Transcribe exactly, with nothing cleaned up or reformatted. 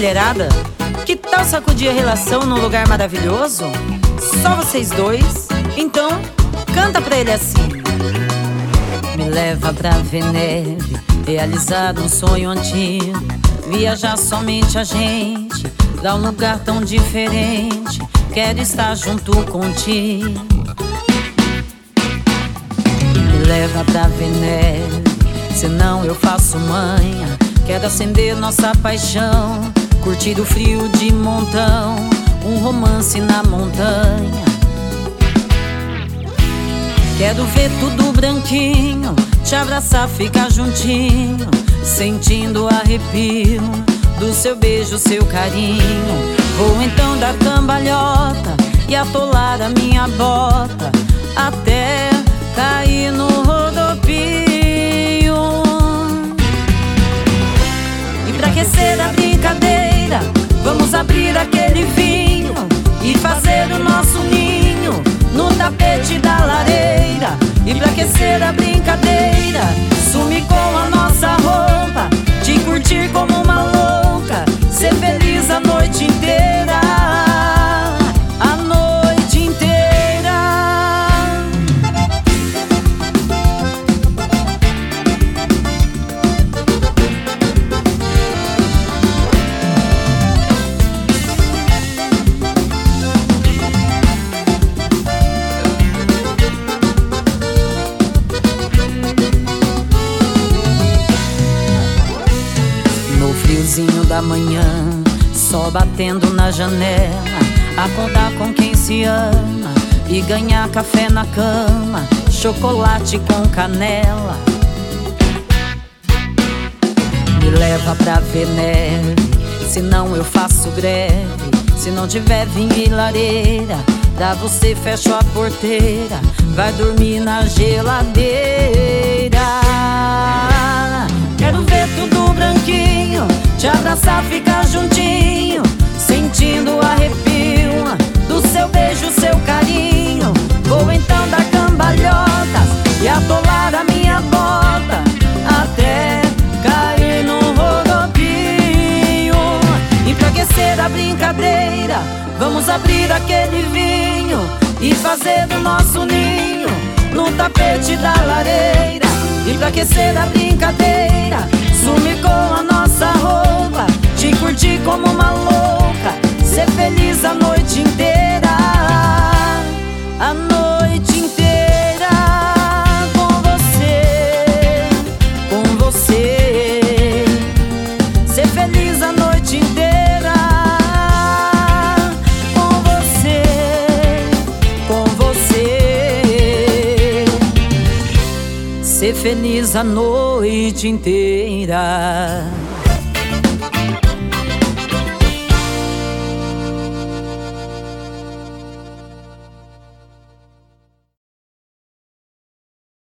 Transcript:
mulherada? Que tal sacudir a relação num lugar maravilhoso? Só vocês dois? Então, canta pra ele assim. Me leva pra ver neve, realizar um sonho antigo, viajar somente a gente, pra um lugar tão diferente. Quero estar junto contigo. Me leva pra ver neve, senão eu faço manha. Quero acender nossa paixão, curtir o frio de montão, um romance na montanha. Quero ver tudo branquinho, te abraçar, ficar juntinho, sentindo o arrepio do seu beijo, seu carinho. Vou então dar cambalhota e atolar a minha bota até cair no rodopio. E pra aquecer a brincadeira, vamos abrir aquele vinho e fazer o nosso ninho no tapete da lareira. E pra aquecer a brincadeira, sumir com a nossa roupa, te curtir como uma louca, ser feliz a noite inteira, a noite inteira. Friozinho da manhã, sol batendo na janela, acordar com quem se ama e ganhar café na cama, chocolate com canela. Me leva pra ver neve, senão eu faço greve. Se não tiver vinho e lareira, pra você fecho a porteira, vai dormir na geladeira. Quero ver tudo branquinho, te abraçar, ficar juntinho, sentindo o arrepio do seu beijo, seu carinho. Vou então dar cambalhotas e atolar a minha bota até cair no rodopio. E pra aquecer a brincadeira, vamos abrir aquele vinho e fazer do nosso ninho no tapete da lareira. E pra aquecer a brincadeira, sumir com a nossa roupa, te curtir como uma louca, ser feliz a noite inteira, a noite inteira. Com você, com você, ser feliz a noite inteira. Com você, com você, ser feliz a noite inteira.